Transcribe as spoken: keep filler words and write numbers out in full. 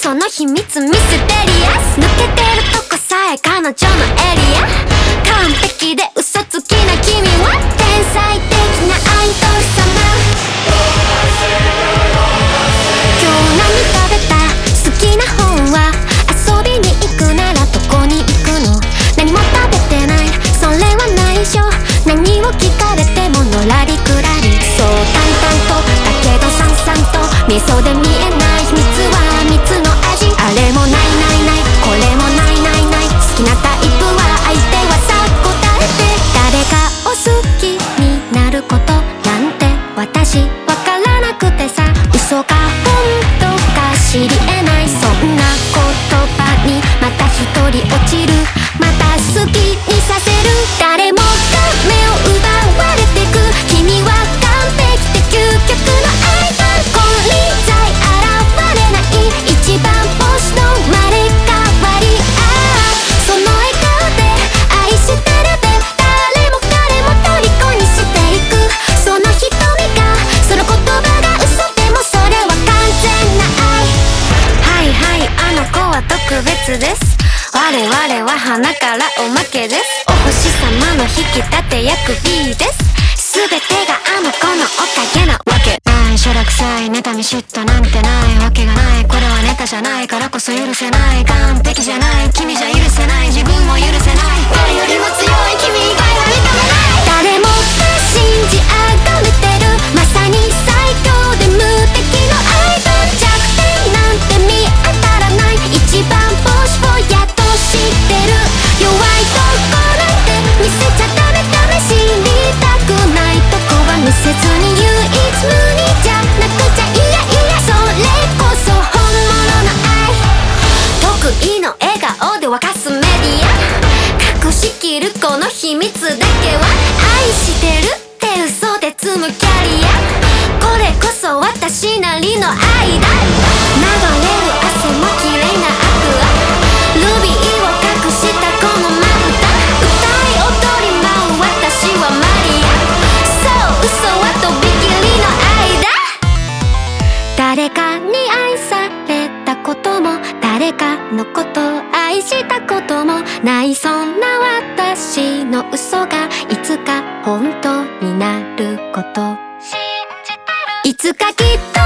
その秘密ミステリアス、抜けてるとこさえ彼女のエリア、完璧で嘘つきな君は天才的なアイドル様。今日何食べた？好きな本は？遊びに行くならどこに行くの？何も食べてない、それは内緒。何を聞かれてものらりくらり、そう淡々とだけどさんさんと味噌で見えない秘密は蜜の味。あれもないないない、これもないないない、好きなタイプは相手はさあ答えて。誰かを好きになることなんて私わからなくてさ、嘘か本当か知り得ない、そんな言葉にまた一人落ちる、また好きにさせる。誰もが目を奪われてく、君は完璧で究極のアイドル。金輪際現れない一番星の生まれ変わり。ああその笑顔で愛してるべ、誰も彼も虜にしていく、その瞳がその言葉が嘘でもそれは完全な愛。はいはい、あの子は特別です、我々は花からおまけです。お星様の引き立て役 B です。全てがあの子のおかげなわけない。しょらくさい妬み嫉妬なんてないわけがない。これはネタじゃないからこそ許せない。完璧じゃない君じゃ許せない、自分も許せない。誰よりも強い君以外は認めない。誰もが信じ崇めてる、まさに最強で無敵のアイドル。弱点なんて見当たらない、一番星をやっと知ってる。弱いとこなんて見せちゃダメダメ、知りたくないとこは見せずに唯一無二じゃなくちゃ、いやいやそれこそ本物の愛。得意の笑顔で沸かすメディア、隠しきるこの秘密だけは愛してるって嘘で積むキャリア、これこそ私なりの愛だ。流れる汗も綺麗なアクア、ルビーを隠したこのまぶた、歌い踊り舞う私はマリア、そう嘘はとびきりの愛だ。誰かに愛されたことも誰かのことを愛したこともない、そんな私の嘘がいつか本当になること、いつかきっと